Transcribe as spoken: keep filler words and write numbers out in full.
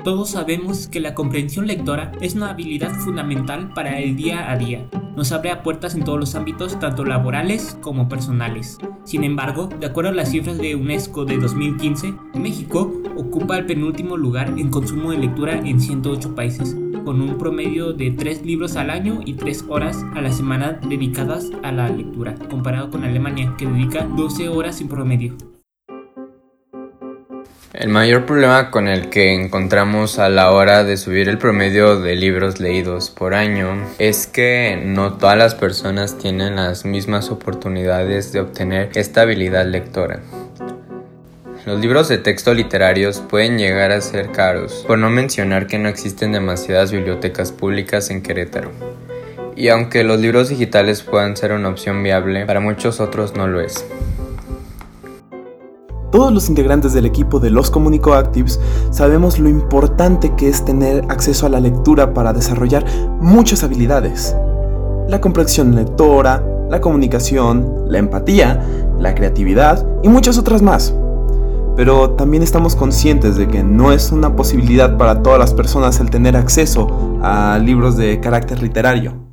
todos sabemos que la comprensión lectora es una habilidad fundamental para el día a día. Nos abre a puertas en todos los ámbitos, tanto laborales como personales. Sin embargo, de acuerdo a las cifras de UNESCO de dos mil quince, México ocupa el penúltimo lugar en consumo de lectura en ciento ocho países, con un promedio de tres libros al año y tres horas a la semana dedicadas a la lectura, comparado con Alemania, que dedica doce horas en promedio. El mayor problema con el que encontramos a la hora de subir el promedio de libros leídos por año es que no todas las personas tienen las mismas oportunidades de obtener esta habilidad lectora. Los libros de texto literarios pueden llegar a ser caros, por no mencionar que no existen demasiadas bibliotecas públicas en Querétaro. Y aunque los libros digitales puedan ser una opción viable, para muchos otros no lo es. Todos los integrantes del equipo de los Comunicoactives sabemos lo importante que es tener acceso a la lectura para desarrollar muchas habilidades. La comprensión lectora, la comunicación, la empatía, la creatividad y muchas otras más. Pero también estamos conscientes de que no es una posibilidad para todas las personas el tener acceso a libros de carácter literario.